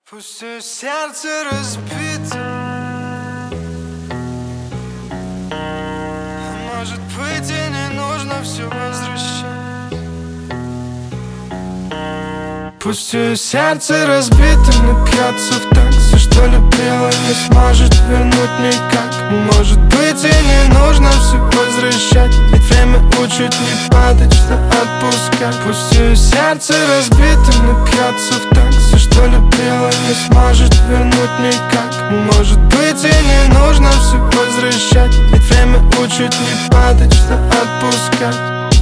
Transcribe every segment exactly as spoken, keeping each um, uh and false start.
Пусть ее сердце разбито, а может быть и не нужно все возвращать. Пусть ее сердце разбито, напьется в так, за что любила, не сможет вернуть никак. Может быть и не нужно все возвращать, ведь время учит не падать, что отпускать. Пусть ее сердце разбито, напьется в так, за что любила, не сможет вернуть никак. Может быть и не нужно все возвращать, ведь время учит не падать, что отпускать.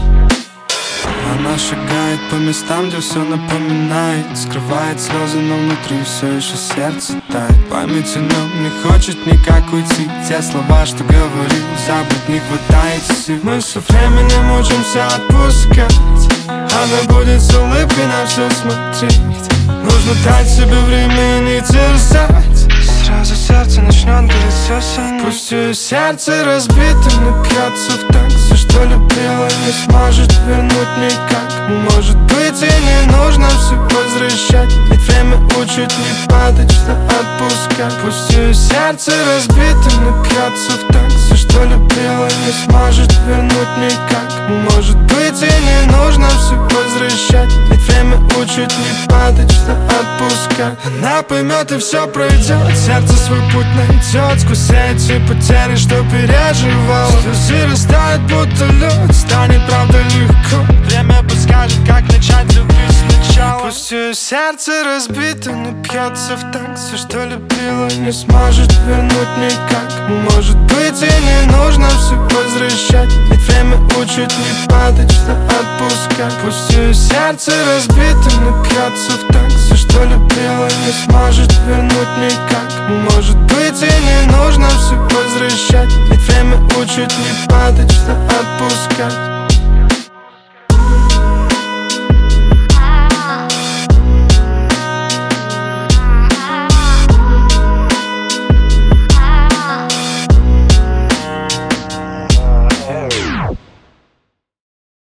Она шагает по местам, где все напоминает, скрывает слезы, но внутри все еще сердце тает. Памяти нам не хочет никак уйти, те слова, что говорил, забыть не хватает сил. Мы со временем учимся отпускать, она будет с улыбкой на все смотреть. Нужно дать себе время и не терзать, сразу сердце начнет гореть все сильнее. Пусть ее сердце разбито, напьется в так, за что любила, не сможет вернуть никак. Может быть и не нужно все возвращать, ведь время учит не падать, что отпускать. Пусть ее сердце разбито, напьется в так, за что любила, не сможет вернуть никак. Может быть и не нужно все возвращать, ведь время учит не падать, что отпускать. Она поймет и все пройдет, сердце свой путь найдет сквозь эти потери, что переживал. Слезы растают, будто лед, станет правда легко. Время подскажет, как начать любить сначала. Пусть ее сердце разбито, напьется в так, за что любила, не сможет вернуть никак. Может быть и не нужно все возвращать, ведь время учит не падать, что отпускать. Пусть ее сердце разбито, напьется в так, за что любила, не сможет вернуть никак. Может быть и не нужно все возвращать, ведь время учит не падать, что отпускать.